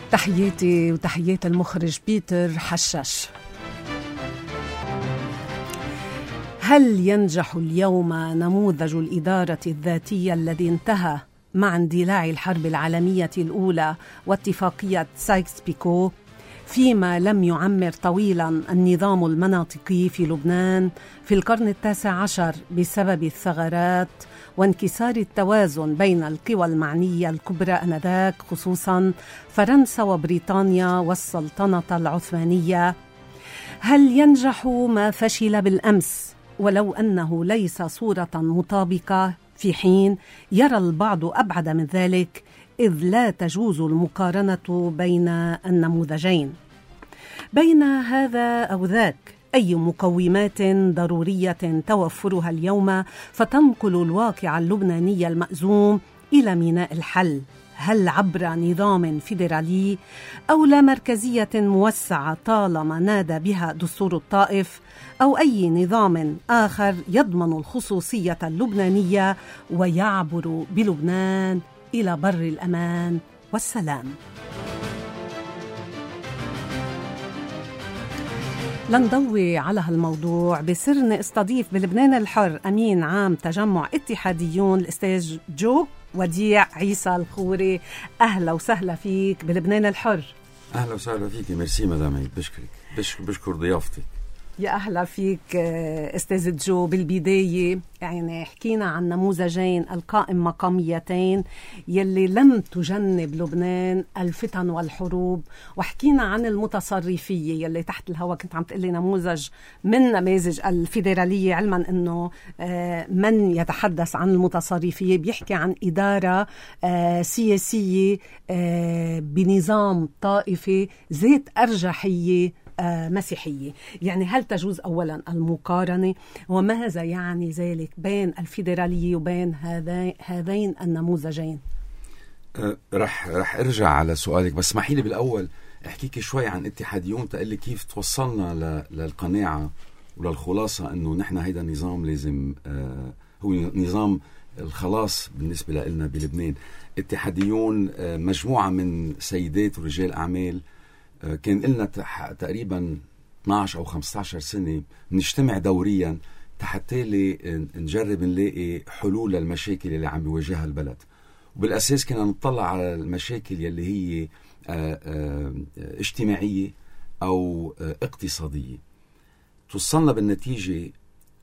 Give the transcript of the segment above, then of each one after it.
تحياتي وتحيات المخرج بيتر حشاش. هل ينجح اليوم نموذج الإدارة الذاتية الذي انتهى مع اندلاع الحرب العالمية الأولى واتفاقية سايكس-بيكو فيما لم يعمر طويلا النظام المناطقي في لبنان في القرن ال19 بسبب الثغرات وانكسار التوازن بين القوى المعنية الكبرى آنذاك، خصوصا فرنسا وبريطانيا والسلطنة العثمانية؟ هل ينجح ما فشل بالأمس ولو أنه ليس صورة مطابقة، في حين يرى البعض أبعد من ذلك إذ لا تجوز المقارنة بين النموذجين؟ بين هذا أو ذاك، أي مقومات ضرورية توفرها اليوم فتنقل الواقع اللبناني المأزوم إلى ميناء الحل؟ هل عبر نظام فيدرالي أو لا مركزية موسعة طالما نادى بها دستور الطائف، أو أي نظام آخر يضمن الخصوصية اللبنانية ويعبر بلبنان إلى بر الأمان والسلام؟ لنضوي على هالموضوع بسرنا استضيف بلبنان الحر أمين عام تجمع اتحاديون الأستاذ جو وديع عيسى الخوري. أهلا وسهلا فيك بلبنان الحر. أهلا وسهلا فيك، ميرسي مدام عيد، بشكر ضيافتك. يا أهلا فيك أستاذ جو. بالبداية يعني حكينا عن نموذجين القائم مقاميتين يلي لم تجنب لبنان الفتن والحروب، وحكينا عن المتصرفية يلي تحت الهواء كنت عم تقلي نموذج من نماذج الفيدرالية، علما أنه من يتحدث عن المتصرفية بيحكي عن إدارة سياسية بنظام طائفي ذات أرجحية مسيحية. يعني هل تجوز أولا المقارنة، وماذا يعني ذلك بين الفيدرالية وبين هذين النموذجين؟ رح ارجع على سؤالك، بس اسمحي لي بالأول احكيك شوي عن اتحاديون تقلي كيف توصلنا للقناعة وللخلاصة انه نحن هيدا النظام لازم هو نظام الخلاص بالنسبة لنا بلبنان. اتحاديون مجموعة من سيدات ورجال أعمال كان لنا تقريبا 12 أو 15 سنة نجتمع دوريا حتى نجرب نلاقي حلول للمشاكل اللي عم بيواجهها البلد. وبالأساس كنا نطلع على المشاكل يلي هي اجتماعية أو اقتصادية. توصلنا بالنتيجة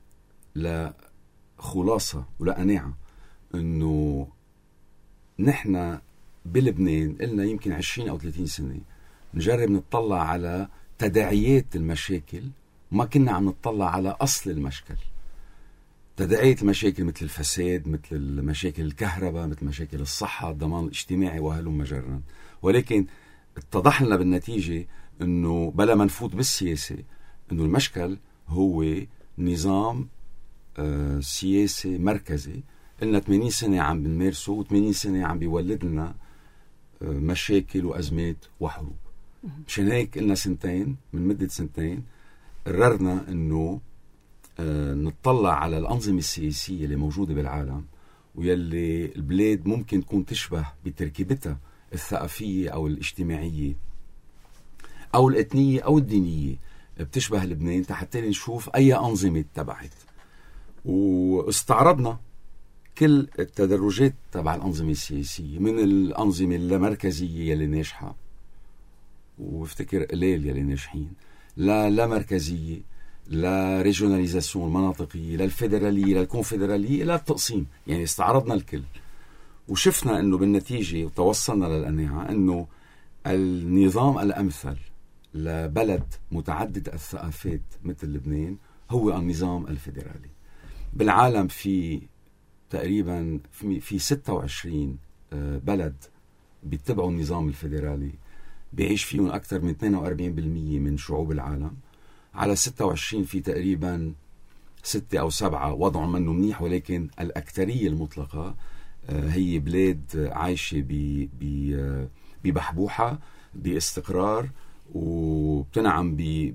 لخلاصة ولقناعة إنه نحن بلبنان لنا يمكن 20 أو 30 سنة نجرب نطلع على تداعيات المشاكل، ما كنا عم نطلع على أصل المشكل. تداعيات المشاكل مثل الفساد، مثل مشاكل الكهرباء، مثل مشاكل الصحة، الضمان الاجتماعي وهلم جرا. ولكن اتضح لنا بالنتيجة أنه بلا ما نفوت بالسياسة أنه المشكل هو نظام سياسي مركزي لنا 80 سنة عم بنمارسه، و80 سنة عم بيولد لنا مشاكل وأزمات وحروب. مشان هيك قلنا من مدة سنتين قررنا أنه نطلع على الأنظمة السياسية اللي موجودة بالعالم ويلي البلاد ممكن تكون تشبه بتركيبتها الثقافية أو الاجتماعية أو الإثنية أو الدينية بتشبه لبنان، حتى نشوف أي أنظمة تبعت. واستعرضنا كل التدرجات تبع الأنظمة السياسية، من الأنظمة اللامركزية يلي ناجحة وافتكر قليل يلي ناجحين، لا مركزية، لا ريجوناليزاسيون المناطقية، لا الفيدرالية، لا الكونفدرالية، لا التقسيم. يعني استعرضنا الكل وشفنا أنه بالنتيجة وتوصلنا للقناعة أنه النظام الأمثل لبلد متعدد الثقافات مثل لبنان هو النظام الفيدرالي. بالعالم في تقريبا في 26 بلد بيتبعوا النظام الفيدرالي، بيعيش فيهم أكثر من 42% من شعوب العالم. على 26 في تقريبا 6 أو 7 وضعهم منه منيح، ولكن الأكثرية المطلقة هي بلاد عايشة ببحبوحة، باستقرار، وبتنعم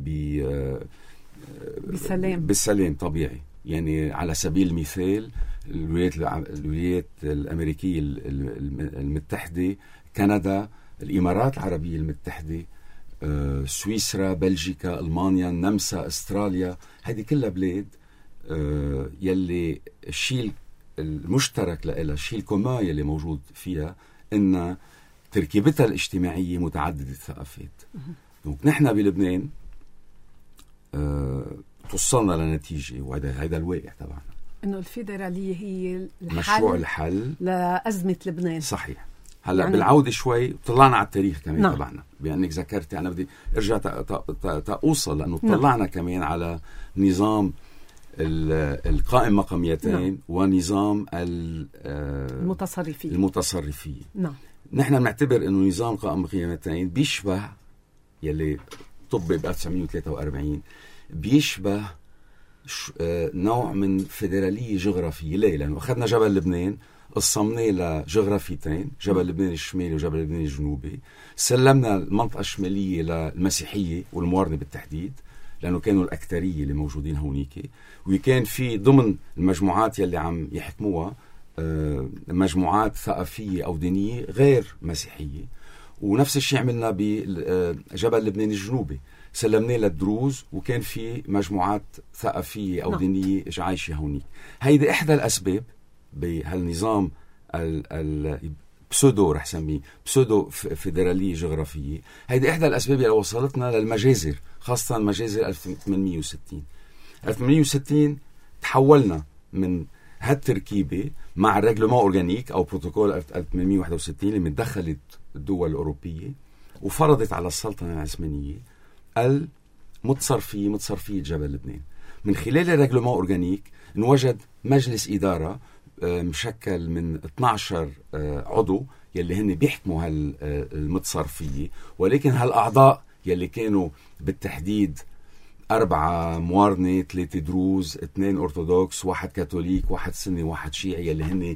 بالسلام طبيعي. يعني على سبيل المثال الولايات الأمريكية المتحدة، كندا، الإمارات العربية المتحدة، سويسرا، بلجيكا، ألمانيا، النمسا، أستراليا، هذه كلها بلاد يلي الشيء المشترك لها، الشيء الكومان يلي موجود فيها إن تركيبتها الاجتماعية متعددة الثقافات. نحن بلبنان توصلنا لنتيجة، وهذا الواقع طبعا، إنه الفيدرالية هي مشروع الحل لأزمة لبنان. صحيح. هلا يعني بالعودة شوي طلعنا على التاريخ كمان تبعنا، بأنك ذكرتي أنا بدي أرجع أوصل، لأنه طلعنا كمان على نظام القائم مقاميتين ونظام المتصرفية. نحن بنعتبر إنه نظام قائم مقاميتين بيشبه يلي طبي ب 1943 بيشبه نوع من فيدرالية جغرافية. ليه؟ لأنه أخذنا جبل لبنان، قسمناه لجغرافيتين، جبل لبنان الشمالي وجبل لبنان الجنوبي، سلمنا المنطقة الشمالية للمسيحية والموارنة بالتحديد، لأنه كانوا الأكترية اللي موجودين هونيك، وكان في ضمن المجموعات يلي عم يحكموها مجموعات ثقافية أو دينية غير مسيحية. ونفس الشيء عملنا بجبل لبنان الجنوبي، سلمناه للدروز وكان في مجموعات ثقافية أو دينية عايشة هونيك. هيدي إحدى الأسباب بهالنظام بسودو رح سميه بسودو فيدرالية جغرافية. هيدي إحدى الأسباب اللي وصلتنا للمجازر، خاصة مجازر 1860. 1860 تحولنا من هالتركيبة مع الرجلمان أورجانيك أو بروتوكول 1861 اللي متدخلت الدول الأوروبية وفرضت على السلطنة العثمانية متصرفية جبل لبنان. من خلال الرجلمان أورجانيك نوجد مجلس إدارة مشكل من 12 عضو يلي هن بيحكموا هالمتصرفية، ولكن هالأعضاء يلي كانوا بالتحديد 4 موارنة، 3 دروز، 2 أرثوذكس، 1 كاثوليك، 1 سني، 1 شيعي، يلي هن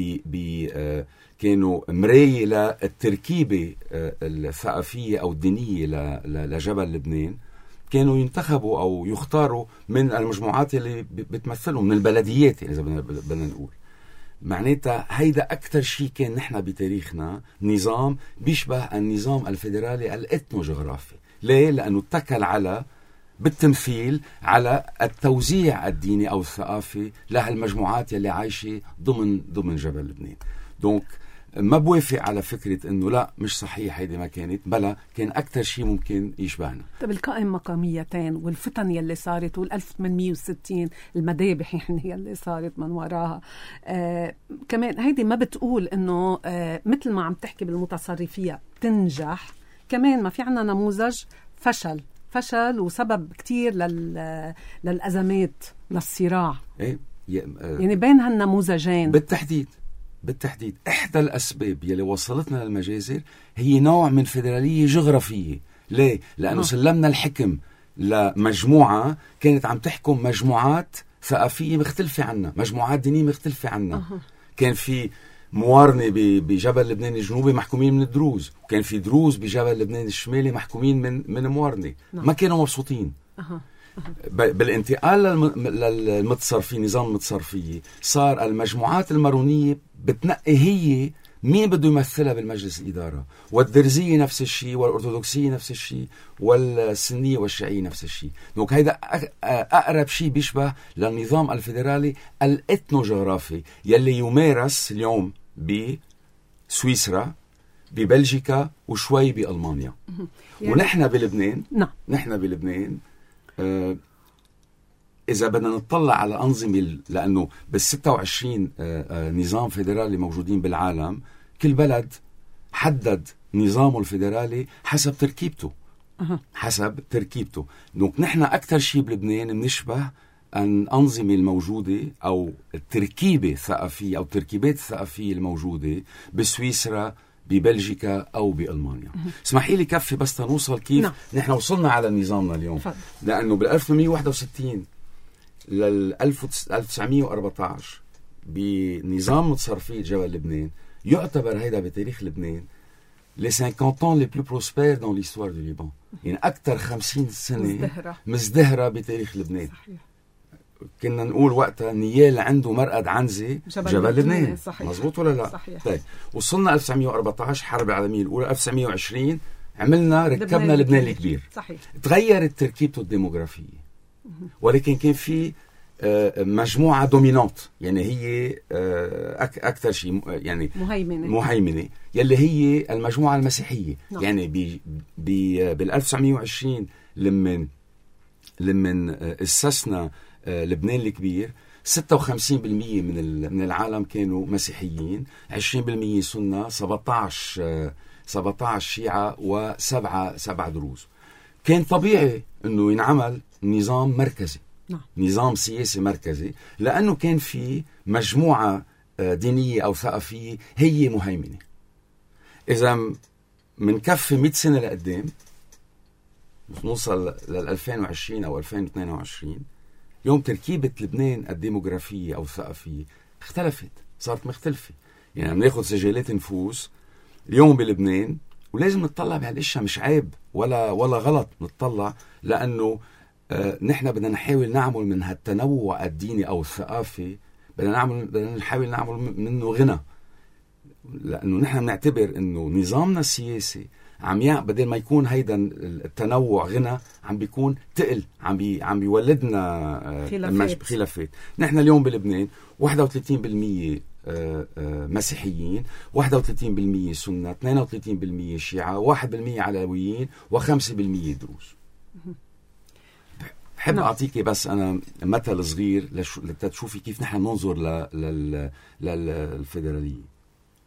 كانوا مراية للتركيبة الثقافية أو الدينية لجبل لبنان، كانوا ينتخبوا أو يختاروا من المجموعات اللي بتمثلهم، من البلديات إذا بدنا نقول. معناتها هيدا أكتر شيء كان نحن بتاريخنا نظام بيشبه النظام الفيدرالي الإثنوجغرافي. ليه؟ لأنه اتكل على بالتمثيل على التوزيع الديني أو الثقافي لهالمجموعات يلي عايشة ضمن جبل لبنان. دونك ما بوافق على فكرة انه لا مش صحيح، هيدي ما كانت، بلا كان اكتر شيء ممكن يشبهنا. طب القائم مقاميتين والفتن يلي صارت وال1860 المذابح يلي صارت من وراها، كمان هيدي ما بتقول انه مثل ما عم تحكي بالمتصرفية بتنجح، كمان ما في عنا نموذج فشل وسبب كتير للأزمات للصراع. يعني بين هالنموذجين بالتحديد إحدى الأسباب يلي وصلتنا للمجازر هي نوع من فيدرالية جغرافية. ليه؟ لأنه سلمنا الحكم لمجموعة كانت عم تحكم مجموعات ثقافية مختلفة عنا، مجموعات دينية مختلفة عنا. كان في موارنة بجبل لبنان الجنوبي محكومين من الدروز، وكان في دروز بجبل لبنان الشمالي محكومين من موارنة. ما كانوا مبسوطين. بالانتقال للمتصرفي، نظام المتصرفية، صار المجموعات المارونية بتنقي هي مين بده يمثلها بالمجلس الإدارة، والدرزية نفس الشيء، والأرثوذكسية نفس الشيء، والسنية والشيعية نفس الشيء. دونك هيدا أقرب شيء بيشبه للنظام الفيدرالي الإثنوجغرافي يلي يمارس اليوم بسويسرا، ببلجيكا، وشوي بألمانيا. ونحن بلبنان إذا بدنا نطلع على أنظمة، لأنه بال26 نظام فيدرالي موجودين بالعالم، كل بلد حدد نظامه الفيدرالي حسب تركيبته. دونك نحن أكثر شيء بلبنان بنشبه الأنظمة الموجودة أو التركيبة الثقافية أو التركيبات الثقافية الموجودة بسويسرا، ببلجيكا أو بألمانيا. اسمحي لي كفي بس تنوصل كيف نحن وصلنا على نظامنا اليوم. لأنه بال1861 لل1914 بنظام متصرفية جبل لبنان يعتبر هيدا بتاريخ لبنان les 50 ans les plus prospères dans l'histoire du Liban. يعني أكثر 50 سنة مزدهرة بتاريخ لبنان. كنا نقول وقتها نيال عنده مرقد عنزة جبل لبنان. مزبوط ولا لا؟ صحيح. طيب وصلنا 1914 حرب العالمية الأولى، 1920 عملنا ركبنا لبنان الكبير. صحيح. تغيرت تركيبته الديموغرافية، ولكن كان في مجموعة دومينانت، يعني هي أكثر شيء يعني مهيمنة يلي هي المجموعة المسيحية. نعم. يعني بال 1920 لمن أسسنا لبنان الكبير 56% من العالم كانوا مسيحيين، 20% سنة، 17 شيعة و7 دروز. كان طبيعي انه ينعمل نظام مركزي. نعم. نظام سياسي مركزي، لانه كان في مجموعة دينية او ثقافية هي مهيمنة. اذا منكفي 100 سنة لقدام نوصل لل 2020 او 2022، اليوم تركيبة لبنان الديموغرافية أو الثقافية اختلفت، صارت مختلفة. يعني عم ناخد سجلات نفوس اليوم بلبنان، ولازم نتطلع بهالاشياء، مش عيب ولا غلط نتطلع، لأنه نحن بدنا نحاول نعمل من هالتنوع الديني أو الثقافي، بدنا نحاول نعمل منه غنى، لأنه نحن نعتبر أنه نظامنا السياسي بدل ما يكون هيدا التنوع غنى، عم بيكون تقل، عم بيولدنا خلافات. نحن اليوم بلبنان 31% مسيحيين، 31% سنة، 32% شيعة، 1% علويين، و5% دروز. بحب أعطيكي بس أنا مثل صغير لتشوفي كيف نحن ننظر للفيدرالية.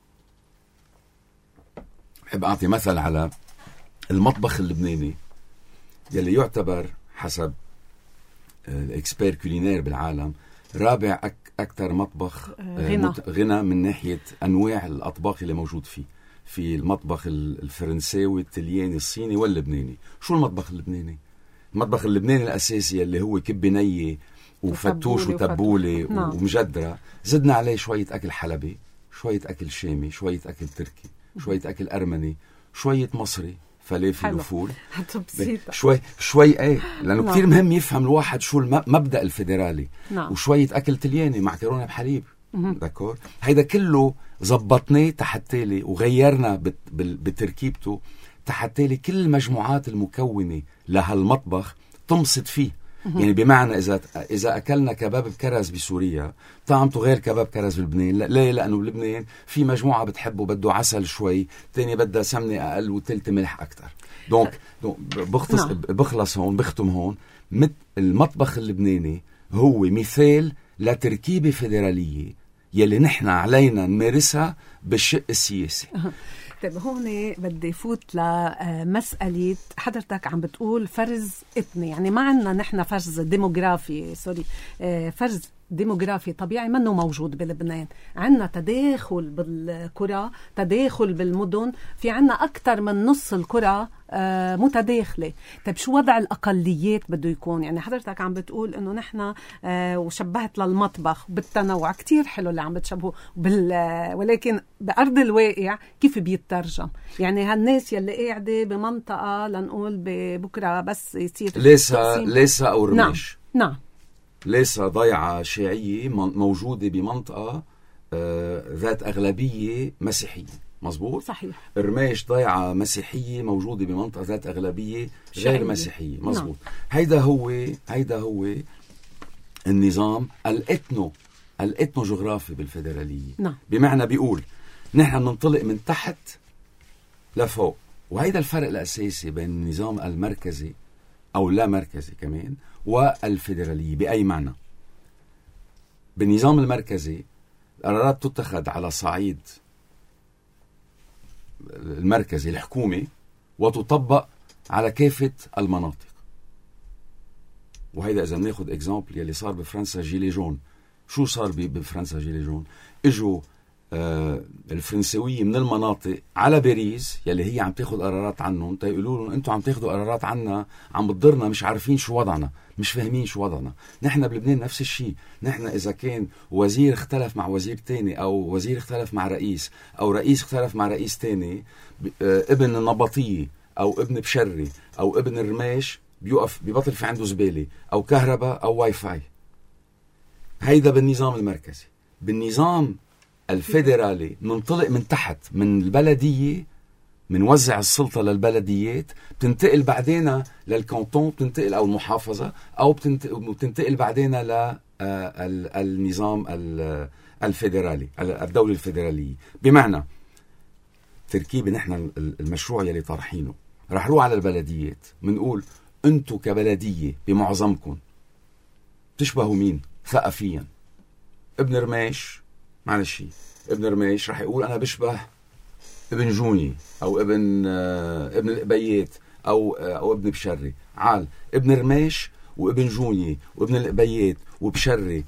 بحب أعطي مثل على المطبخ اللبناني يلي يعتبر حسب الإكسبير كولينير بالعالم رابع أكثر مطبخ غنى من ناحية أنواع الأطباق اللي موجود فيه، في المطبخ الفرنساوي، التلياني، الصيني واللبناني. شو المطبخ اللبناني؟ المطبخ اللبناني الأساسي اللي هو كبة نية وفتوش وتبولة ومجدرة، زدنا عليه شوية أكل حلبي، شوية أكل شامي، شوية أكل تركي، شوية أكل أرمني، شوية مصري، فلافل وفول، شوي ايه، لأنه كتير مهم يفهم الواحد شو المبدأ الفيدرالي. وشوية أكل تلياني، معكرونة بحليب. داكور، هيدا كله زبطناه تحتالي وغيرنا بتركيبته تحتالي كل المجموعات المكونة لهالمطبخ تمصد فيه. يعني بمعنى إذا أكلنا كباب بكرز بسوريا طعمته غير كباب كرز بلبنان. ليه؟ لأنه بلبنان في مجموعة بتحبه بده عسل شوي، تاني بدها سمنة أقل، وتالت ملح أكتر. دونك بخلص هون، بختم هون. المطبخ اللبناني هو مثال لتركيبة فيدرالية يلي نحن علينا نمارسها بالشق السياسي. طيب هون بدي فوت لمسألة حضرتك عم بتقول فرز إثني، يعني ما عنا نحن فرز ديموغرافي، فرز ديموغرافي طبيعي منه موجود بلبنان. عنا تداخل بالقرى، تداخل بالمدن، في عنا أكتر من نص القرى متداخلة. طيب شو وضع الأقليات بده يكون؟ يعني حضرتك عم بتقول إنه نحن وشبهت للمطبخ بالتنوع، كتير حلو اللي عم بتشبهه ولكن بأرض الواقع كيف بيترجم؟ يعني هالناس يلي قاعدة بمنطقة لنقول بكرة بس يصير ليسا أو رميش. نعم. ليسا ضيعة شيعية موجودة بمنطقة ذات أغلبية مسيحية. مظبوط؟ صحيح. رميش ضيعة مسيحية موجودة بمنطقة ذات أغلبية غير مسيحية. مظبوط. نعم. هيدا هو النظام الإثنو جغرافي بالفيدرالية. نعم. بمعنى بيقول نحن ننطلق من تحت لفوق، وهيدا الفرق الأساسي بين النظام المركزي أو لا مركزي كمان والفيدرالية. بأي معنى؟ بالنظام المركزي القرارات تتخذ على صعيد المركزي الحكومي وتطبق على كافة المناطق. وهيدا إذا ناخد إكزامبل يلي صار بفرنسا جيلي جون. شو صار بفرنسا جيلي جون؟ إجوا الفرنسوية من المناطق على باريس يلي هي عم تاخد قرارات عنهم، تيقولوا لهم انتوا عم تاخدوا قرارات عنا، عم بتضرنا، مش عارفين شو وضعنا، مش فاهمين شو وضعنا. نحن بلبنان نفس الشيء. نحن إذا كان وزير اختلف مع وزير تاني، أو وزير اختلف مع رئيس، أو رئيس اختلف مع رئيس تاني، ابن النبطية أو ابن بشري أو ابن الرماش بيبطل في عنده زبالة أو كهرباء أو واي فاي. هيدا بالنظام المركزي. بالنظام الفيدرالي منطلق من تحت، من البلدية، منوزع السلطة للبلديات، بتنتقل بعدين للكانتون، بتنتقل أو المحافظة، أو بتنتقل بعدين للنظام الفيدرالي، الدولة الفيدرالية. بمعنى تركيبة نحن المشروع يلي طرحينه رح نروح على البلديات، منقول أنتوا كبلدية بمعظمكم تشبهوا مين ثقافيا؟ ابن رميش، معلش، ابن رميش رح يقول أنا بشبه ابن جوني أو ابن القبيات أو ابن بشري. عال ابن رميش وابن جوني وابن القبيات وبشري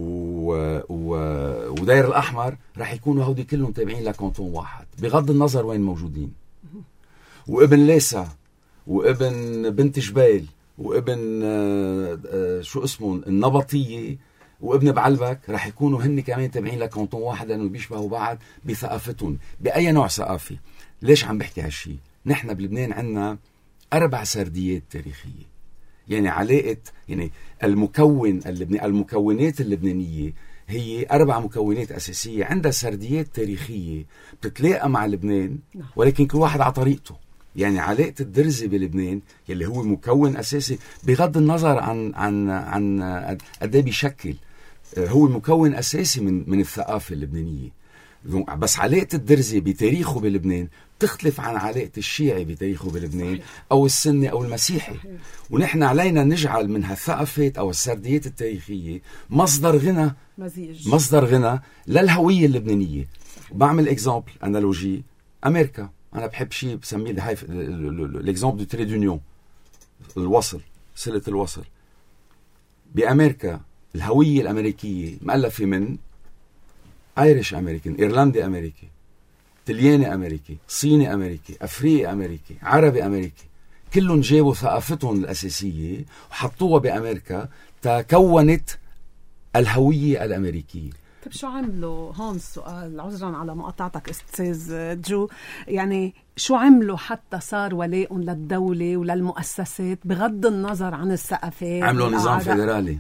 وداير الأحمر رح يكونوا هودي كلهم تابعين لكانتون واحد بغض النظر وين موجودين. وابن ليسا وابن بنت جبيل وابن شو اسمه النبطية وابن بعلبك رح يكونوا هن كمان تابعين لكانتون واحد، لأنه بيشبهوا بعض بثقافتهم. بأي نوع ثقافي؟ ليش عم بحكي هالشي؟ نحن بلبنان عنا 4 سرديات تاريخية. يعني علاقة، يعني المكونات اللبنانية هي 4 مكونات أساسية، عندها سرديات تاريخية بتتلاقى مع لبنان، ولكن كل واحد على طريقته. يعني علاقة الدرزي بلبنان يلي هو مكون أساسي بغض النظر عن قد ايه بيشكل، هو مكون أساسي من الثقافة اللبنانية. بس علاقة الدرزي بتاريخه بلبنان تختلف عن علاقة الشيعي بتاريخه بلبنان أو السني أو المسيحي. ونحن علينا نجعل من هالثقافات أو السرديات التاريخية مصدر غنى للهوية اللبنانية. بعمل اكزامبل انالوجي أمريكا. أنا بحب شيء بسميه الاكزامبل دو تري دونيون، الوصل، سلة الوصل. بأمريكا الهوية الأمريكية مؤلفة من ايريش امريكان، ايرلندي امريكي، تلياني امريكي، صيني امريكي، افريقي امريكي، عربي امريكي، كلهم جابوا ثقافتهم الاساسيه وحطوها بامريكا تكونت الهويه الامريكيه. طيب شو عملوا هون؟ السؤال عذرا على مقاطعتك استاذ جو، يعني شو عملوا حتى صار ولاء للدوله وللمؤسسات بغض النظر عن الثقافات؟ عملوا نظام فيدرالي.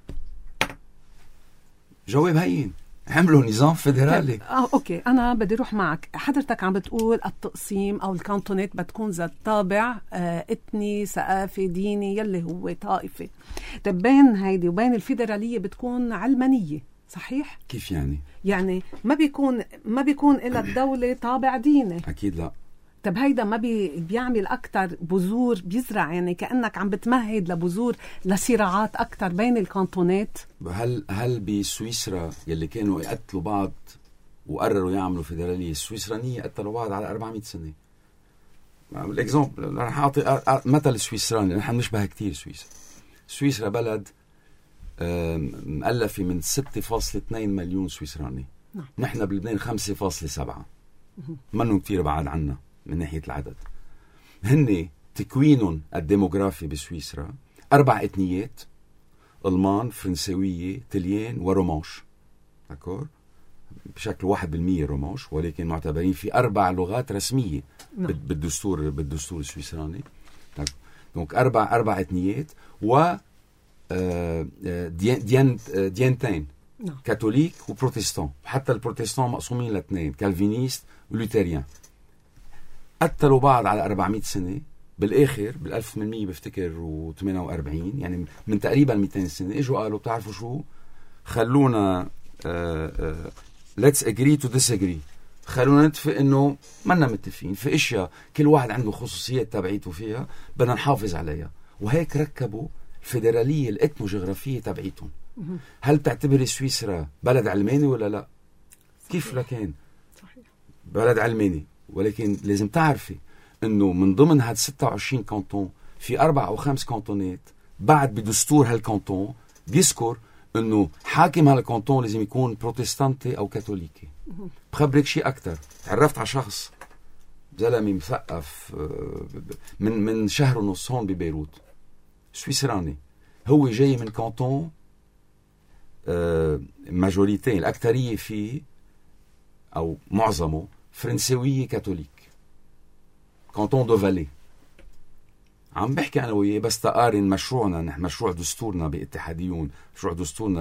جواب هين، عملوا نظام فيدرالي. اوكي، انا بدي اروح معك. حضرتك عم بتقول التقسيم او الكانتونات بتكون ذات طابع اثني، ثقافي، ديني، يلي هو طائفه. طيب بين هيدي وبين الفيدراليه بتكون علمانيه، صحيح؟ كيف يعني؟ يعني ما بيكون إلى الدوله طابع ديني. اكيد لا. طب هيدا ما بيعمل أكتر بذور، بيزرع يعني كأنك عم بتمهد لبذور لصراعات أكتر بين الكانتونات؟ هل بسويسرا يلي كانوا يقتلوا بعض وقرروا يعملوا فيدرالية السويسرانية قتلوا بعض على 400 سنة؟ الإكزامبل رح أعطي مثل سويسراني، نحن نشبه كتير سويسرا بلد مؤلفة من 6.2 مليون سويسراني. نحن بلبنان 5.7، منهم كتير بعاد عنا من ناحية العدد. هن تكوينهم الديموغرافي بسويسرا 4 إثنيات: ألمان، فرنسوية، تليان ورومانش. داكور؟ بشكل 1% رومانش، ولكن معتبرين في 4 لغات رسمية بالدستور السويسراني. دونك 4 إثنيات و ديانتين، كاثوليك وبروتستان. حتى البروتستان مقسومين ل2، كالفينيست ولوتريان. قتلوا بعض على 400 سنة. بالآخر بال1800 بفتكر و48، يعني من تقريبا 200 سنة، اجوا قالوا بتعرفوا شو، خلونا let's agree to disagree، خلونا نتفق انه منا متفقين في اشياء كل واحد عنده خصوصيات تبعيته فيها، بدنا نحافظ عليها. وهيك ركبوا الفيدرالية الإثنوجغرافية تبعيتهم. هل تعتبر سويسرا بلد علماني ولا لا؟ كيف لكان؟ صحيح. بلد علماني، ولكن لازم تعرفي انه من ضمن هاد 26 كانتون في 4 أو 5 كانتونات بعد بدستور هالكانتون بيذكر انه حاكم هالكانتون لازم يكون بروتستانتي او كاثوليكي. بخبرك شيء اكثر، تعرفت على شخص زلمه مثقف من شهر ونص هون ببيروت، سويسراني، هو جاي من كانتون ماجوريتين، الأكثرية فيه أو معظمه فرنسوية كاثوليك، كانتون دو فالي. عم بحكي أنا وياه بس تقارن مشروعنا، نحن مشروع دستورنا باتحاديون، مشروع دستورنا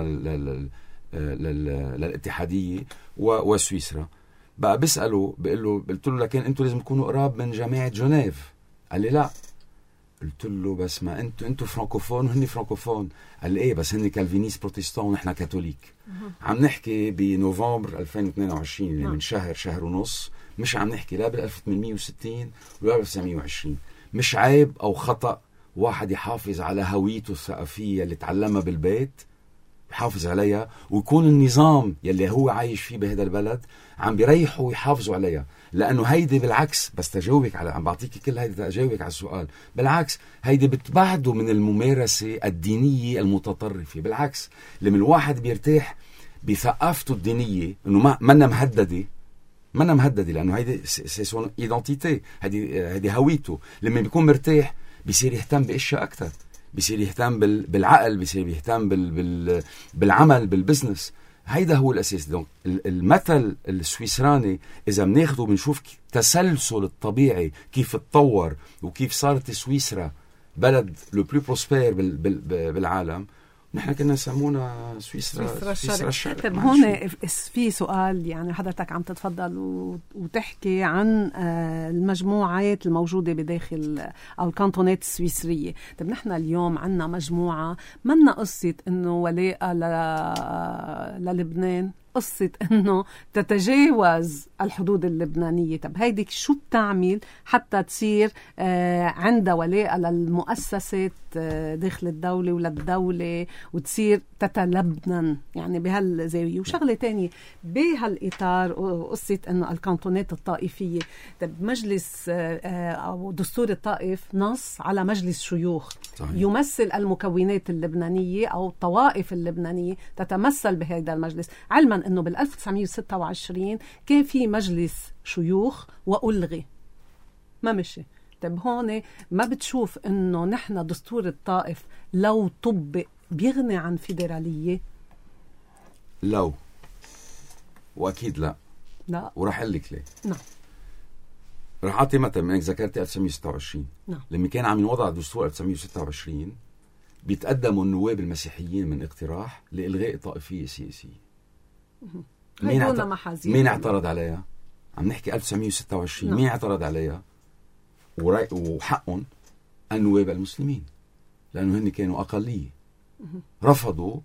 للاتحادية وسويسرا. بقى بسأله قلت له لكن أنتوا لازم تكونوا قراب من جامعة جنيف. قال لي لا. قلت له بس ما أنتوا فرانكوفون وهني فرانكوفون. قال لي إيه بس هني كالفينيس بروتستان ونحن كاثوليك. عم نحكي بنوفمبر 2022 يعني من شهر ونص، مش عم نحكي لا بال 1860 ولا 1920. مش عيب أو خطأ واحد يحافظ على هويته الثقافية اللي تعلمها بالبيت، يحافظ عليها، ويكون النظام يلي هو عايش فيه بهذا البلد عم بيريحه ويحافظوا عليها. لأنه هيدي بالعكس، بس تجاوبك عم بعطيك كل هيدي تجاوبك على السؤال، بالعكس هيدي بتبعده من الممارسة الدينية المتطرفة. بالعكس لما الواحد بيرتاح بثقافته الدينية إنه منا مهددة لأنه هيدي سون إيدنتيتي، هيدي هويته. لما بيكون مرتاح بيصير يهتم بأشياء أكتر، بيصير يهتم بالعقل، بيصير يهتم بالعمل، بالبزنس. هيدا هو الأساس. دونك المثل السويسراني إذا بناخده بنشوف تسلسل الطبيعي كيف اتطور وكيف صارت سويسرا بلد لو بلو بروسبير بالعالم. نحن كنا نسمونا سويسرا الشرق. طيب هون في سؤال، يعني حضرتك عم تتفضل وتحكي عن المجموعات الموجودة بداخل أو الكانتونات السويسرية. طيب نحن اليوم عنا مجموعة منا قصة إنه ولاء للبنان، قصة إنه تتجاوز الحدود اللبنانية. طب هيدي شو بتعمل حتى تصير عندها ولاء للمؤسسات داخل الدولة وللدولة وتصير تتلبنن يعني بهالزاوية؟ وشغلة تانية بهالإطار قصة إنه الكانتونات الطائفية. طب مجلس أو دستور الطائف نص على مجلس شيوخ صحيح. يمثل المكونات اللبنانية أو الطوائف اللبنانية تتمثل بهذا المجلس، علما إنه بال1926 كان في مجلس شيوخ وألغي ما مشي. طب هون ما بتشوف إنه نحن دستور الطائف لو طبق بيغني عن فيدرالية؟ لو وأكيد لا وراح أقول لك ليه. نعم. راح أعطي مثل منك ذكرت 1926. نعم. لما كان عم يوضع دستور 1926 بيتقدموا النواب المسيحيين من اقتراح لإلغاء الطائفية السياسية. مين اعترض عليها؟ عم نحكي 1926. مين اعترض عليها؟ وحقهم النواب المسلمين، لأنه هن كانوا أقلية. رفضوا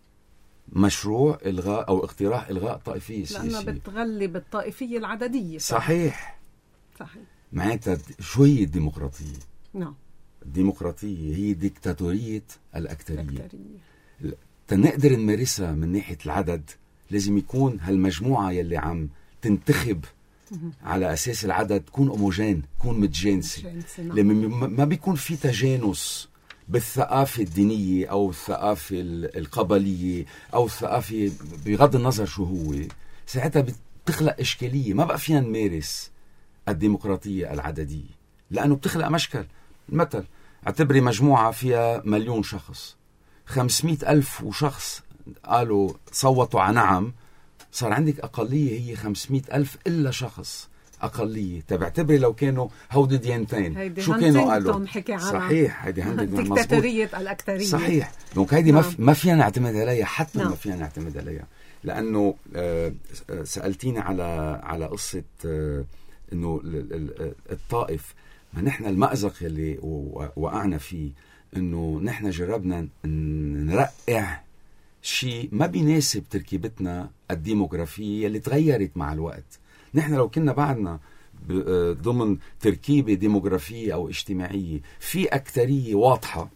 مشروع إلغاء أو اقتراح إلغاء الطائفية السياسية لأنها بتغلب الطائفية العددية. صحيح. معناتها شو هي الديمقراطية؟ نعم. الديمقراطية هي ديكتاتورية الأكترية. تنقدر نمارسها من ناحية العدد لازم يكون هالمجموعة يلي عم تنتخب على أساس العدد تكون أوموجين، تكون متجانسة. لما ما بيكون في تجانس بالثقافة الدينية أو الثقافة القبلية أو الثقافة بغض النظر شو هو، ساعتها بتخلق إشكالية. ما بقى فينا نمارس الديمقراطية العددية لأنه بتخلق مشكل. مثل اعتبري مجموعة فيها 1,000,000 شخص، 500,000 شخص قالوا صوتوا على نعم، صار عندك أقلية هي 500,000 إلا شخص أقلية. اعتبري لو كانوا هودي ديانتين شو كانوا قالوا؟ صحيح. هيدي ديكتاتورية الأكترية. صحيح. دونك هيدي ما فينا نعتمد عليها حتى ما فينا نعتمد عليها. لأنه سألتيني على قصة إنه الطائف. ما نحن المأزق اللي وقعنا فيه إنه نحن جربنا نرقع شيء ما بيناسب تركيبتنا الديموغرافية اللي تغيرت مع الوقت. نحن لو كنا بعدنا ضمن تركيبة ديموغرافية أو اجتماعية في أكترية واضحة،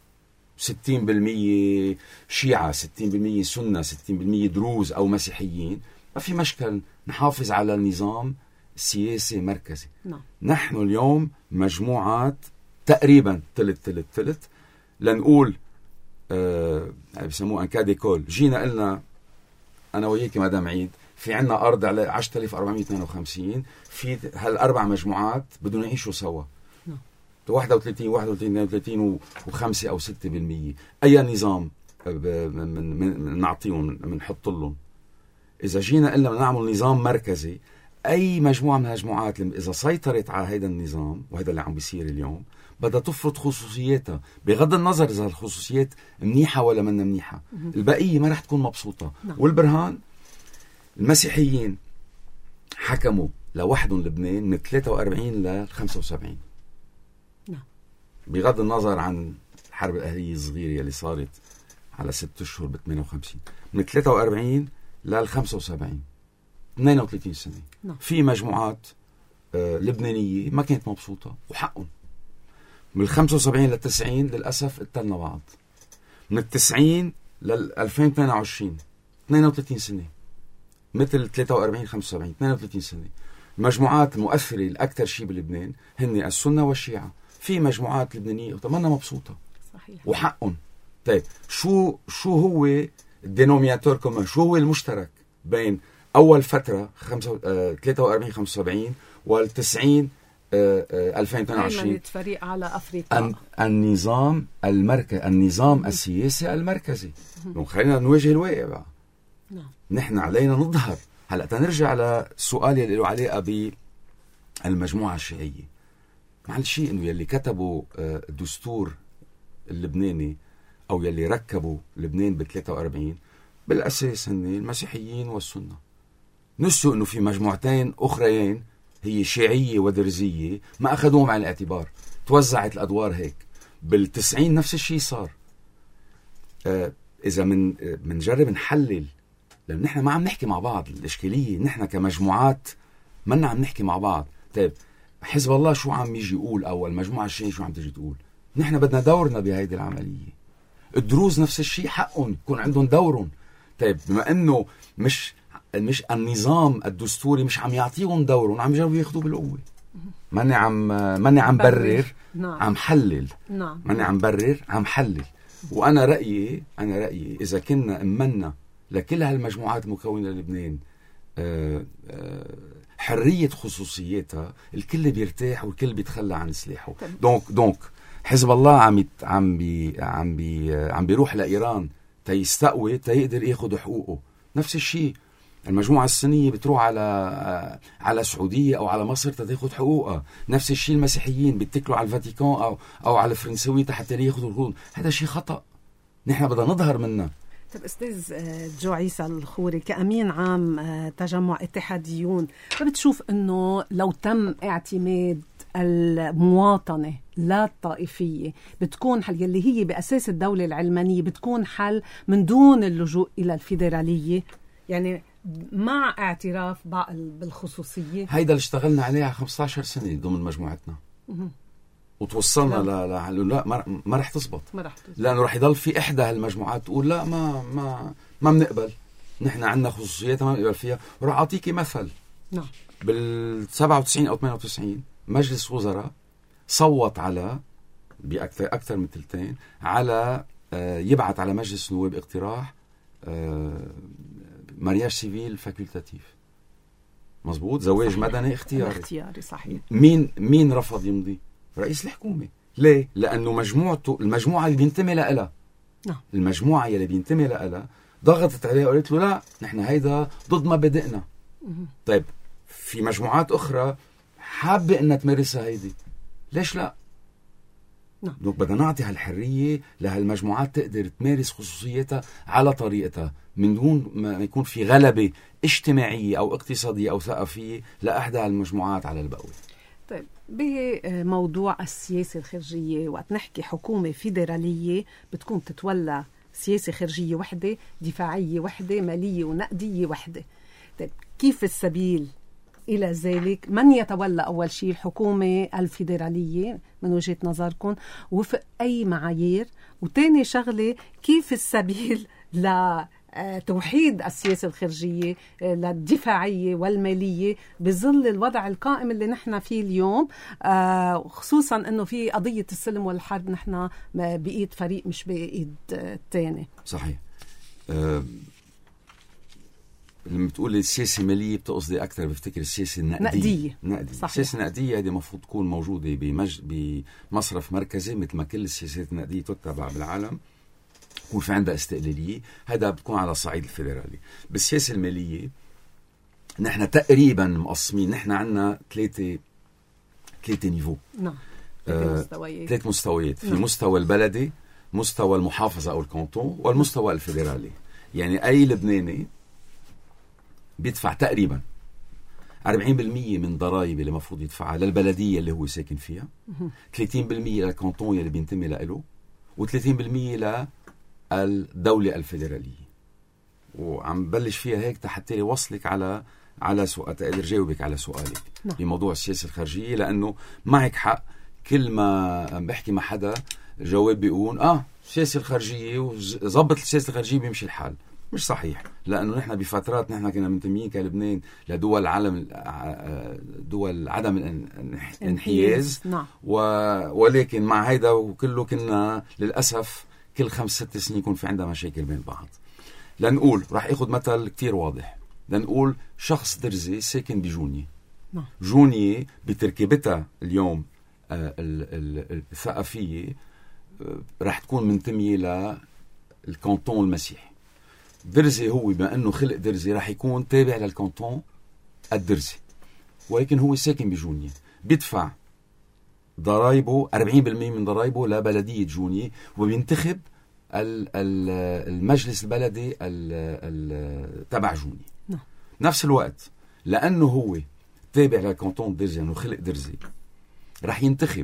60% شيعة، 60% سنة، 60% دروز أو مسيحيين، ما في مشكل نحافظ على النظام سياسي مركزي. نحن اليوم مجموعات تقريبا تلت لنقول بيسموه أنكا ديكول. جينا قلنا أنا وياكي مدام عيد في عنا أرض على 10,452، في هالأربع مجموعات بدون يعيشوا سوا 31 32 و5 أو 6%. أي نظام نعطيهم، بنحط لهم؟ إذا جينا قلنا نعمل نظام مركزي أي مجموعة من المجموعات إذا سيطرت على هذا النظام، وهذا اللي عم بيصير اليوم، بدها تفرض خصوصياتها بغض النظر إذا الخصوصيات منيحة ولا منا منيحة. البقية ما رح تكون مبسوطة. والبرهان المسيحيين حكموا لوحدهم لبنان من 43 ل 75 بغض النظر عن الحرب الأهلية الصغيرة اللي صارت على 6 أشهر ب 58. من 43 لل 75 32 سنة. في مجموعات لبنانية ما كانت مبسوطة وحقهم. من 75 لل 90 للأسف قتلنا بعض. من 90 لل 2022 32 سنة، مثل 43 75 32 سنة. المجموعات المؤثرة الأكثر شيء بلبنان هن السنة والشيعة. في مجموعات لبنانية وتمنى مبسوطة. صحيح. وحقهم. طيب شو هو الدينومياتور كومون؟ شو هو المشترك بين أول فترة 43 75 وال 90 2022؟ الفريق على أفريقيا. النظام السياسي المركزي. خلينا نواجه الواقع بقى. نحن علينا نظهر. هلأ تنرجع للسؤال اللي له علاقة بالمجموعة الشيعية. مع الشيء إنه يلي كتبوا الدستور اللبناني أو يلي ركبوا لبنان ب 43 بالأساس هن المسيحيين والسنة. نسوا إنه في مجموعتين أخرين هي شيعية ودرزية ما أخذوهم على الاعتبار. توزعت الأدوار هيك. بال90 نفس الشيء صار. إذا منجرب نحلل، لأن نحن ما عم نحكي مع بعض. الإشكالية نحن كمجموعات ما عم نحكي مع بعض. طيب حزب الله شو عم يجي يقول، أو المجموعة الشيعية شو عم تجي تقول؟ نحن بدنا دورنا بهيدي العملية. الدروز نفس الشيء حقهم يكون عندهم دورهم. طيب بما إنه مش النظام الدستوري مش عم يعطيهم دورهم، عم يجربوا ياخذوه بالقوة. ماني عم برر، عم حلل. ماني عم برر، عم حلل. وأنا رأيي إذا كنا أمنا لكل هالمجموعات المكونة للبنان حرية خصوصياتها، الكل بيرتاح والكل بيتخلى عن سلاحه. دونك حزب الله عم بيروح لإيران تيستقوي تيقدر ياخد حقوقه. نفس الشيء المجموعة السنية بتروح على سعودية أو على مصر تاخد حقوقها. نفس الشيء المسيحيين بيتكلوا على الفاتيكان أو على الفرنسوية حتى ياخدوا الحقوق. هذا شيء خطأ. نحن بدنا نظهر منه. طيب أستاذ جو عيسى الخوري، كأمين عام تجمع اتحاديون، بتشوف أنه لو تم اعتماد المواطنة لا الطائفية بتكون حل، يلي هي بأساس الدولة العلمانية، بتكون حل من دون اللجوء إلى الفيدرالية، يعني مع اعتراف بالخصوصية؟ هيدا اللي اشتغلنا عليها 15 سنة ضمن مجموعتنا. وتوصلنا لا ما رح تزبط. لأنه رح يضل في إحدى هالمجموعات تقول لا ما بنقبل، نحن عندنا خصوصيات ما بنقبل فيها. ورح أعطيكي مثل. بال97 أو 98 مجلس وزراء صوت على بأكثر من تلتين على يبعث على مجلس النواب اقتراح مارياج سيفيل فاكولتاتيف. مظبوط، زواج صحيح. مدني اختياري. صحيح. مين رفض يمضي؟ رئيس الحكومة. ليه؟ لأنه المجموعة اللي بينتمي لها المجموعة اللي بينتمي لها ضغطت عليه وقالت له لا، نحن هيدا ضد مبادئنا. طيب في مجموعات أخرى حابة أنها تمارسها هيدي، ليش لا؟ بدنا نعطي هالحرية لهالمجموعات تقدر تمارس خصوصيتها على طريقتها من دون ما يكون في غلبة اجتماعية أو اقتصادية أو ثقافية لأحدى المجموعات على البقوة. طيب بموضوع السياسة الخارجية، وقت نحكي حكومة فيدرالية بتكون تتولى سياسة خارجية وحدة، دفاعية وحدة، مالية ونقدية وحدة. طيب كيف السبيل إلى ذلك؟ من يتولى أول شيء الحكومة الفيدرالية من وجهة نظركم وفق أي معايير؟ وتاني شغلة، كيف السبيل لتوحيد السياسة الخارجية للدفاعية والمالية بظل الوضع القائم اللي نحن فيه اليوم، خصوصا أنه في قضية السلم والحرب نحن بإيد فريق مش بإيد التاني. صحيح. لما بتقول السياسة المالية بتقصدي أكثر بفتكر السياسة النقدية. السياسة النقدية هذه مفروض تكون موجودة بمصرف مركزي مثل ما كل السياسات النقدية تتبع بالعالم، يكون في عندها استقلالية. هذا بتكون على الصعيد الفيدرالي. بالسياسة المالية نحن تقريبا مقسمين، نحن عندنا ثلاثة نيفو. نعم. ثلاث مستويات. في نعم. مستوى البلدي، مستوى المحافظة أو الكانتون، والمستوى الفيدرالي. يعني أي لبناني بيدفع تقريبا 40% من ضرائب اللي مفروض يدفعها للبلدية اللي هو ساكن فيها، 30% للكانتون اللي بينتمي له، و30% للدولة الفيدرالية. وعم بلش فيها هيك حتى وصلك على سؤال، تقدر جاوبك على سؤالك بموضوع السياسة الخارجية، لأنه معك حق. كل ما بحكي مع حدا جواب بيقول السياسة الخارجية وظبط السياسة الخارجية بيمشي الحال. مش صحيح، لأنه نحن بفترات نحن كنا منتمين كلبنان لدول دول عدم الانحياز. ولكن مع هيدا وكله كنا للأسف كل 5-6 سنين يكون في عندنا مشاكل بين بعض. لنقول راح اخذ مثل كتير واضح. لنقول شخص درزي ساكن بجونية. جونية بتركيبتها اليوم الثقافية راح تكون منتمية للكانتون المسيحي. درزي هو بما انه خلق درزي راح يكون تابع للكانتون الدرزي، ولكن هو ساكن بجونية، بيدفع ضرائبه 40% من ضرائبه لبلدية جونية، وبينتخب المجلس البلدي تبع جونية. نفس الوقت لأنه هو تابع للكانتون درزي، أنه خلق درزي، رح ينتخب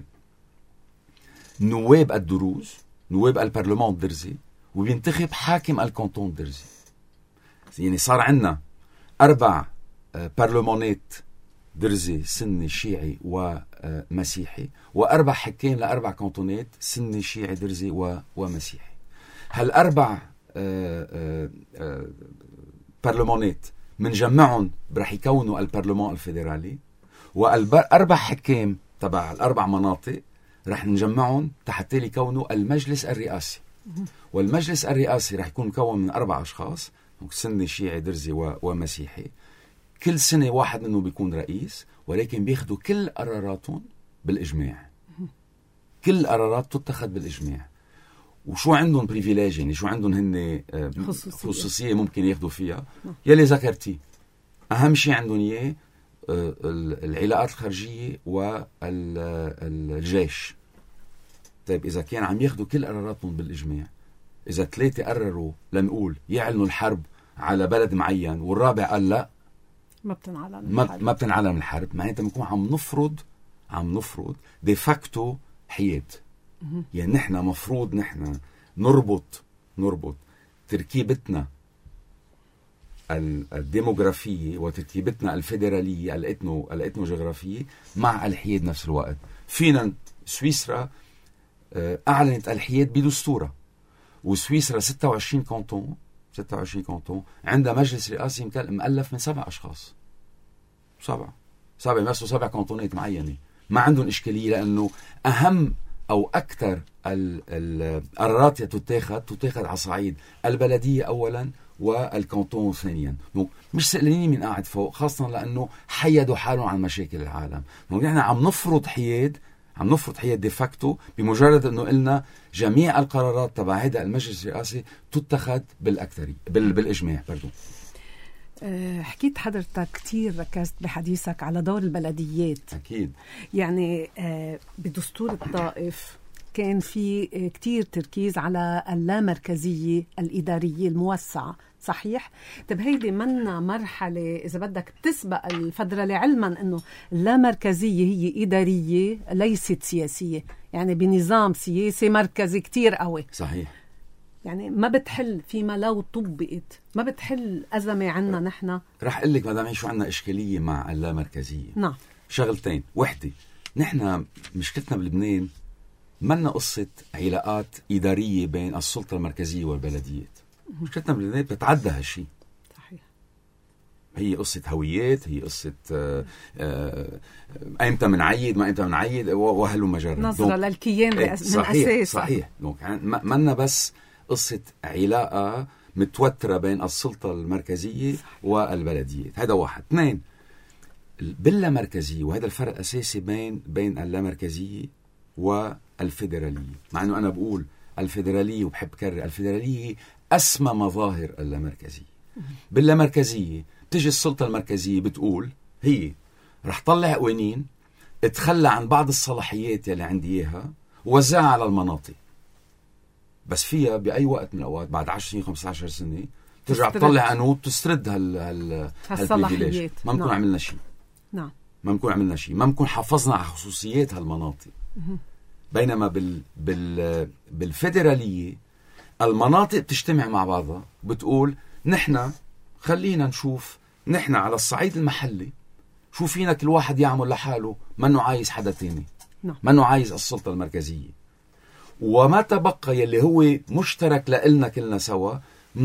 نواب الدروز، نواب البرلمان درزي، وبينتخب حاكم الكانتون درزي. يعني صار عندنا 4 برلمانات درزي سني شيعي ومسيحي، و4 حكام ل4 كانتونات سني شيعي درزي ومسيحي. هال4 برلمانات منجمعهم رح يكونوا البرلمان الفيدرالي، وال4 حكام تبع ال4 مناطق رح نجمعهم حتى يكونوا المجلس الرئاسي. والمجلس الرئاسي رح يكون مكون من 4 أشخاص سني شيعي درزي ومسيحي. كل سنة واحد منهم بيكون رئيس، ولكن بياخدوا كل قراراتهم بالإجماع. كل قرارات تتخذ بالإجماع. وشو عندهم بريفيليج، يعني شو عندهم هن خصوصية ممكن ياخدوا فيها. يلي ذكرتي أهم شيء عندهم إياه العلاقات الخارجية والجيش. طيب إذا كان عم ياخدوا كل قراراتهم بالإجماع، إذا 3 قرروا لنقول يعلنوا الحرب على بلد معين، والرابع قال لا ما بتنعلن الحرب، معناتها بنكون عم نفرض دي فاكتو حياد. يعني نحن مفروض نحن نربط تركيبتنا الديموغرافية وتركيبتنا الفيدرالية الإثنوجغرافية مع الحياد نفس الوقت. فينا سويسرا أعلنت الحياد بدستورها، وسويسرا 26 كانتون عندها مجلس رئاسي مؤلف من 7 أشخاص. 7 يمثلوا 7 كانتونات معينة. ما عندهم إشكالية، لأنه أهم أو أكثر القرارات تتاخذ على صعيد البلدية أولا والكانتون ثانيا. مش سأليني من قاعد فوق، خاصة لأنه حيدوا حالهم عن مشاكل العالم. نحن عم نفرض حياد دي فاكتو، بمجرد أنه قلنا جميع القرارات تبع هذا المجلس الرئاسي تتخذ بالإجماع. حكيت حضرتك كتير، ركزت بحديثك على دور البلديات. أكيد. يعني بدستور الطائف كان في كتير تركيز على اللامركزية الإدارية الموسعة، صحيح؟ طب هيدي منا مرحلة إذا بدك تسبق الفدرالية، علما أنه اللامركزية هي إدارية ليست سياسية، يعني بنظام سياسي مركزي كتير قوي. صحيح. يعني ما بتحل فيما لو طبقت، ما بتحل أزمة عنا نحن. رح أقول لك مدام شو عنا إشكالية مع اللامركزية. نعم. شغلتين. وحدة، نحن مشكلتنا بلبنان منا قصة علاقات إدارية بين السلطة المركزية والبلديات. مشكلتنا بلبنان بتتعدى هالشيء. صحيح. هي قصة هويات، هي قصة أيمتى منعيد ما أيمتى منعيد وهلو مجرد نظرة للكيان من أساس. صحيح. منا بس قصة علاقة متوترة بين السلطة المركزية والبلديات. هذا واحد. 2 باللامركزية، وهذا الفرق أساسي بين اللامركزية والفيدرالية. مع أنه أنا بقول الفيدرالية وبحب كرر الفيدرالية أسمى مظاهر اللامركزية. باللامركزية بتجي السلطة المركزية بتقول هي رح طلع قوانين اتخلى عن بعض الصلاحيات يلي عندي إياها ووزعها على المناطق، بس فيها بأي وقت من الأوقات بعد 10 15 سنة ترجع تطلع قانون تسترد هالصلاحيات. ما بنكون عملنا شيء. نعم. ما بنكون عملنا شيء، ما بنكون حافظنا على خصوصيات هالمناطق. بينما بالفيدرالية المناطق بتجتمع مع بعضها بتقول نحن خلينا نشوف نحن على الصعيد المحلي شو فينا كل واحد يعمل لحاله، منه عايز حدا تاني. منه عايز السلطة المركزية، وما تبقى يلي هو مشترك لإلنا كلنا سوا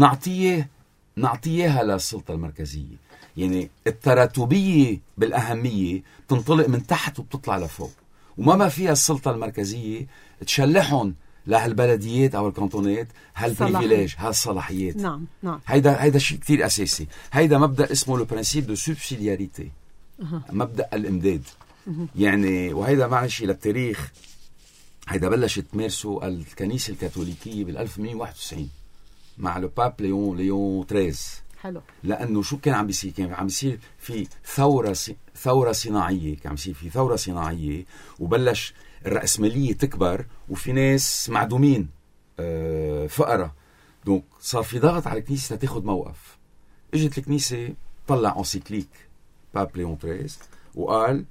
نعطيها للسلطة المركزية. يعني التراتبية بالأهمية تنطلق من تحت وبتطلع لفوق، وما فيها السلطة المركزية تشلحهم لهالبلديات أو الكانتونات هالبريفيليج هالصلاحيات. نعم. هيدا شيء كتير أساسي. هيدا مبدأ اسمه le principe de subsidiarité، مبدأ الإمداد. يعني وهيدا معلش للتاريخ، هيدا بلشت تمارسه الكنيسة الكاثوليكية بال1891 مع الباب ليون 13. حلو. لأنه شو كان عم بيصير؟ كان عم بيصير في ثورة صناعية، كان عم بيصير في ثورة صناعية، وبلش الرأسمالية تكبر وفي ناس معدومين فقراء، دونك صار في ضغط على الكنيسة تاخد موقف. اجت الكنيسة طلع انسيكليك باب ليون 13 وقال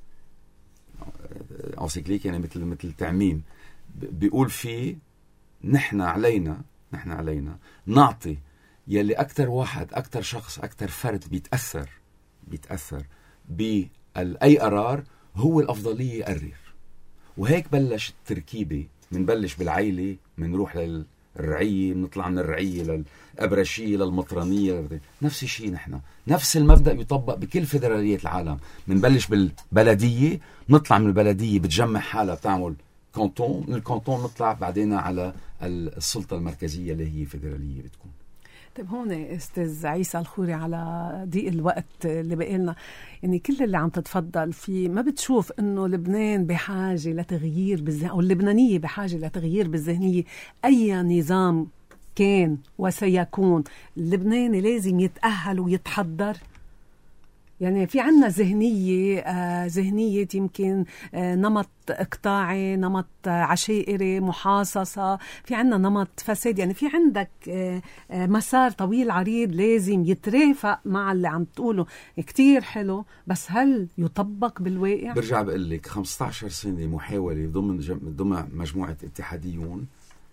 انسيكليك يعني مثل تعميم بيقول فيه نحن علينا نعطي يلي أكتر واحد أكتر شخص أكتر فرد بيتأثر بأي قرار هو الأفضلية يقرر. وهيك بلش التركيبة، منبلش بالعيلة، منروح للرعية، منطلع من الرعية للأبرشية للمطرانية، نفس الشيء. نحن نفس المبدأ يطبق بكل فيدراليات العالم. منبلش بالبلدية، نطلع من البلدية بتجمع حالة بتعمل كانتون، من الكانتون نطلع بعدين على السلطة المركزية اللي هي فيدرالية بتكون. طيب هون أستاذ عيسى الخوري على ضيق الوقت اللي بقيلنا، يعني كل اللي عم تتفضل فيه، ما بتشوف إنه لبنان بحاجة لتغيير بالذهنية، أو اللبنانية بحاجة لتغيير بالذهنية؟ أي نظام كان وسيكون اللبناني لازم يتأهل ويتحضر. يعني في عنا ذهنية يمكن نمط إقطاعي، نمط عشائري، محاصصة، في عنا نمط فساد. يعني في عندك مسار طويل عريض لازم يترافق مع اللي عم تقوله. كتير حلو، بس هل يطبق بالواقع؟ برجع بقول لك 15 سنة محاولة ضمن مجموعة اتحاديون.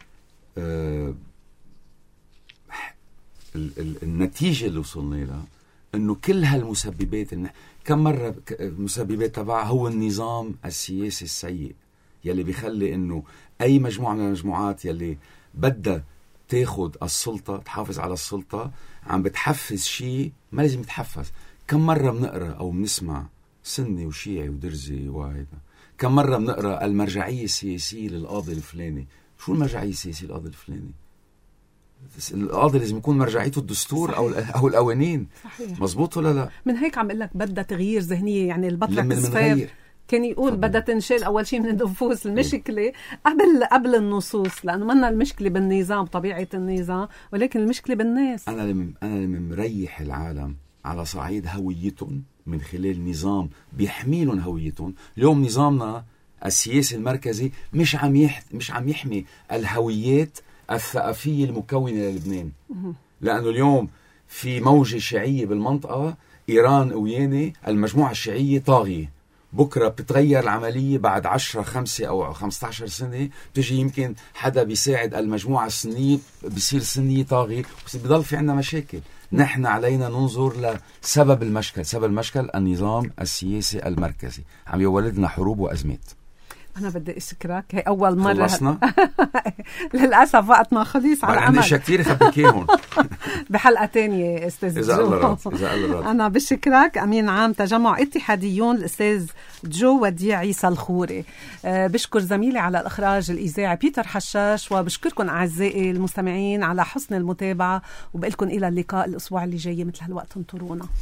النتيجة اللي وصلنا لها انه كل هالمسببات كم مرة المسببات تبعها هو النظام السياسي السيء يلي بيخلي انه اي مجموعة من المجموعات يلي بدها تاخد السلطة، تحافظ على السلطة، عم بتحفز شيء ما لازم يتحفز. كم مرة بنقرأ او بنسمع سني وشيعي ودرزي وهيدا، كم مرة بنقرأ المرجعية السياسية للقاضي الفلاني. شو المرجعية السياسية للقاضي الفلاني؟ القاضي لازم يكون مرجعيته الدستور. صحيح. أو القوانين. صحيح. مزبوط ولا لا؟ من هيك عم اقول لك بدها تغيير ذهنية. يعني البطرك الصفير كان يقول بدها تنشال أول شيء من النفوس المشكلة قبل النصوص، لأنه منا المشكلة بالنظام، طبيعة النظام، ولكن المشكلة بالناس. أنا اللي مريح العالم على صعيد هويتهم من خلال نظام بيحميلهم هويتهم. اليوم نظامنا السياسي المركزي مش عم يحمي الهويات الثقافية المكونة للبنان. لأنه اليوم في موجة شيعية بالمنطقة، إيران قويانة، المجموعة الشيعية طاغية. بكرة بتتغير العملية، بعد 10 5 أو 15 سنة بتجي يمكن حدا بيساعد المجموعة السنية بيصير سنية طاغي، بس بيضل في عنا مشاكل. نحن علينا ننظر لسبب المشكل. سبب المشكل النظام السياسي المركزي عم يولد لنا حروب وأزمات. أنا بدي أشكرك، هي أول مرة خلصنا. للأسف وقتنا خلص على العمل. عندي شيء كتير خبيكيهم بحلقة تانية أستاذ إذا جو. الله أنا بشكرك أمين عام تجمع اتحاديون الأستاذ جو وديع عيسى الخوري. بشكر زميلي على الإخراج الإذاعي بيتر حشاش، وبشكركم أعزائي المستمعين على حسن المتابعة، وبقلكم إلى اللقاء الأسبوع اللي جاي مثل هالوقت. انطرونا.